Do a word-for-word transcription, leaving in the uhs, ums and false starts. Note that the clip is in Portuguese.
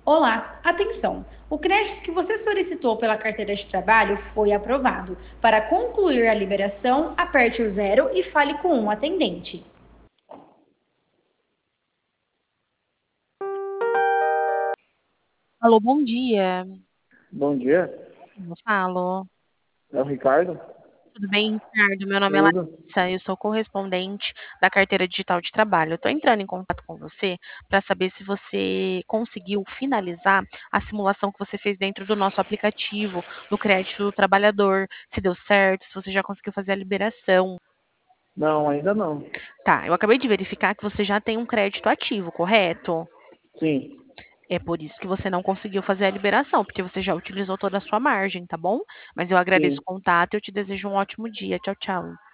Olá, atenção! O crédito que você solicitou pela carteira de trabalho foi aprovado. Para concluir a liberação, aperte o zero e fale com um atendente. Alô, bom dia. Bom dia, Eu falo. é o Ricardo. Tudo bem, Ricardo? Meu nome é Tudo? Larissa, eu sou correspondente da carteira digital de trabalho. Eu estou entrando em contato com você para saber se você conseguiu finalizar a simulação que você fez dentro do nosso aplicativo do crédito do trabalhador, se deu certo, se você já conseguiu fazer a liberação. Não, ainda não. Tá, eu acabei de verificar que você já tem um crédito ativo, correto? Sim, É por isso que você não conseguiu fazer a liberação, porque você já utilizou toda a sua margem, tá bom? Mas eu agradeço sim. o contato e eu te desejo um ótimo dia. Tchau, tchau.